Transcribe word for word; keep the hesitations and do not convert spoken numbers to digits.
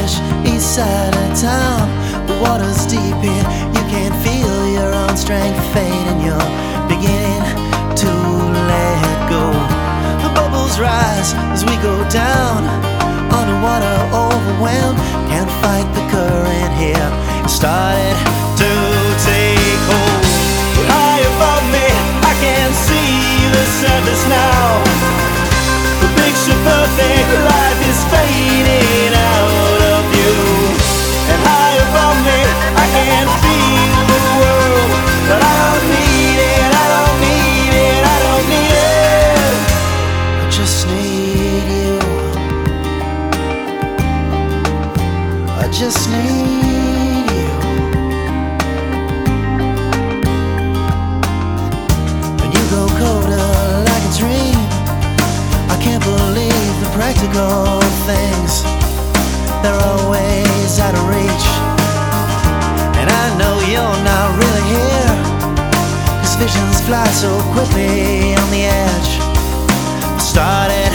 fresh east side of town. The water's deep here, you can feel your own strength fade, and you're beginning to let go. The bubbles rise as we go down, underwater, overwhelmed, can't fight the current here. It started to take hold. High above me, I can see the surface now. The picture perfect life is fading out of view. And high above me, I can feel the world, but I don't need it, I don't need it, I don't need it. I just need you. I just need you. When you go colder like a dream, I can't believe the practical things. They're always out of reach, and I know you're not really here, 'cause visions fly so quickly on the edge. Started